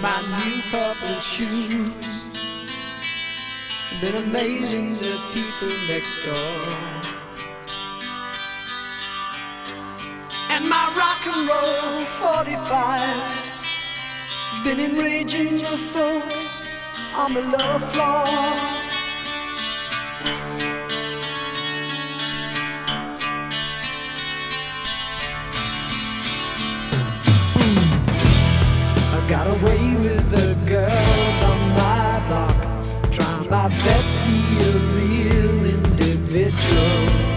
my new purple shoes. Been amazing the people next door. And my rock and roll 45 been enraging the folks on the lower floor. I got away with the girls on my block, trying my best to be a real individual.